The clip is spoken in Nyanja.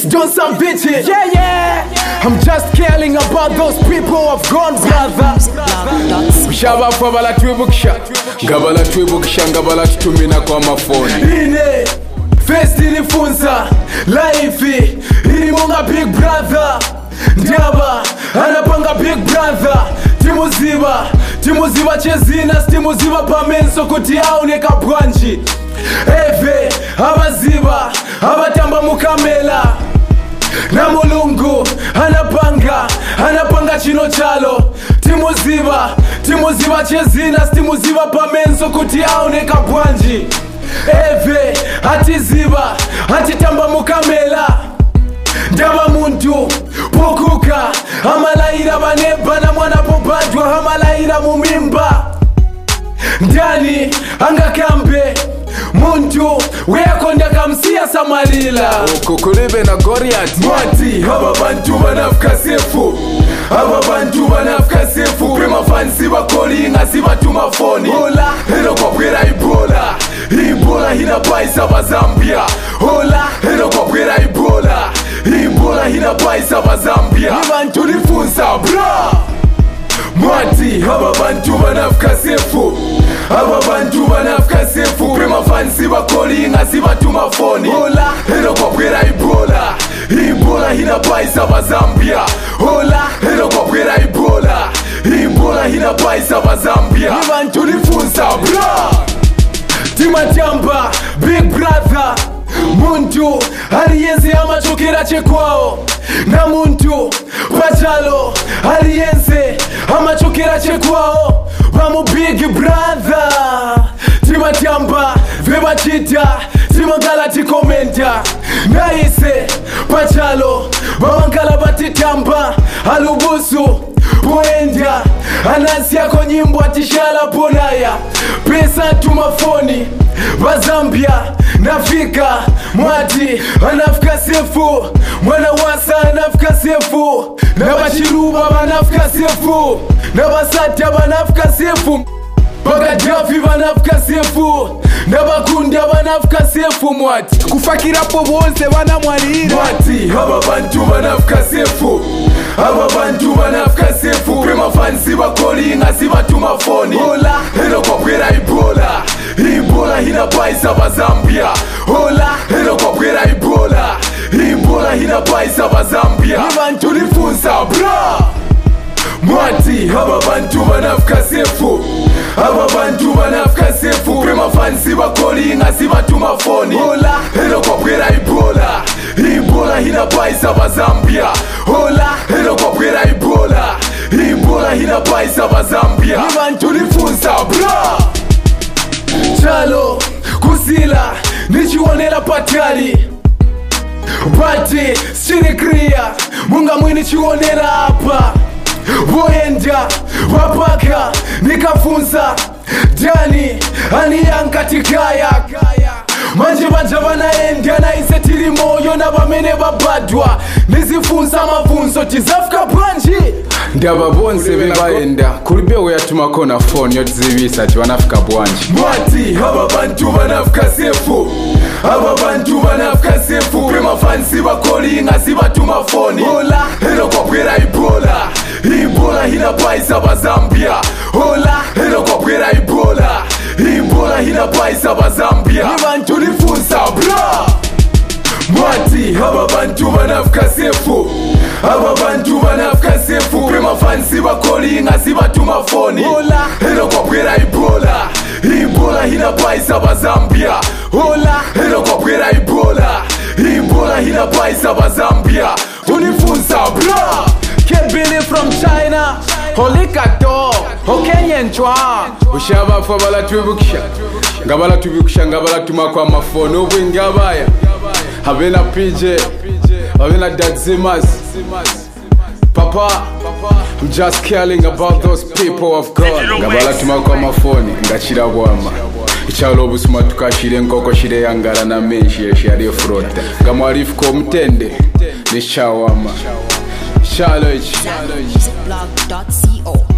don't some bitches. Yeah. I'm just caring about those people who have gone, brother. Shaba kwa bala tuibukisha ngabala tuibukisha ngabala tutumina kwa mafoni ine face ilifunza life ilimonga big brother Ndiaba anapanga big brother timuziba chezina timuziba pamenso kuti aoneka bwanji eve abaziba abatamba mukamela na mulungu anapanga chino chalo timuziba chezina timuziba pamenso kuti aoneka bwanji eve atiziba atitamba mukamela ndaba muntu pokuka amalaira baneba na mwana pobadwa amalaira mumimba ndani angakambe muntu weyakonda kamsiya samalila ukukulibe na Goliath mwati ababantu banafika sefu prima fansi bakolinga sibatuma foni hola eno kwa bwera Ebola hinapaisa bazambia hola eno kwa bwera Ebola hinapaisa bazambia nibantu lifunza bra mwati ababantu banafika sefu prima fansi bakolinga sibatuma foni hola eno kwa bwera Ebola hinapaisa bazambia hola eno kwa bwera Ebola hinapaisa bazambia nibantu lifunza bra timatamba big brother muntu aliyenze amachokera chekwao na muntu pachalo aliyenze amachokera chekwao bamu big brother timatamba vebachita timangala tikomenta naise pachalo bawangala batitamba alubusu poenda anasi yako nyimbo atishala ponaya pesa tumafoni bazambia nafika mwati anafika sefu mwana wasa anafika sefu nabachiruba banafika sefu nabasata banafika sefu bagadafi banafika sefu nabakunda banafika sefu mwati kufakirapo bose banamwalira mwati ababantu banafika sefu prima fansi bakolinga sibatuma foni hola eno kwa bwera Ebola hinapaisa bazambia hola eno kwa bwera Ebola hinapaisa bazambia nibantu lifunza bra mwati ababantu banafika sefu prima fansi bakolinga sibatuma foni hola eno kwa bwera Ebola hinapaisa bazambia hola eno kwa bwera Ebola hinapaisa bazambia nibantu lifunza bra chalo kusila nichiwonela patali bati sinikria munga mwini chiwonela hapa boenda wapaka nikafunza dani aniyankatikaya manje baja banaenda naise tiri moyo na bamene babadwa nizifunza mafunzo tizafika bwanji ndaba bonse bebaenda kulibe we yatumako na phone yotizibisa ati banafika bwanji mwati ababantu banafika sefu prima fansi bakolinga sibatuma foni hola eno kwa bwera Ebola hinapaisa bazambia hola eno kwa bwera Ebola hinapaisa bazambia nibantu lifunza bra mwati ababantu banafika sefu prima fansi bakolinga sibatuma foni hola eno kwa bwera Ebola hinapaisa bazambia hola eno kwa bwera Ebola hinapaisa bazambia tulifunza bra Kebili from China Holikato Okenyen chwa ushaba fa bala tubikisha ngabala tumakwa mafoni obwingi abaya habena PJ habena Dadzimas Papa I'm just caring about those people of God ngabala tumakwa mafoni ngachira bwama ichalo busuma tukashire nkoko shire yangara na menshi yari frota ngamwarifu ko mutende ni shawama Charlotte. Blog.co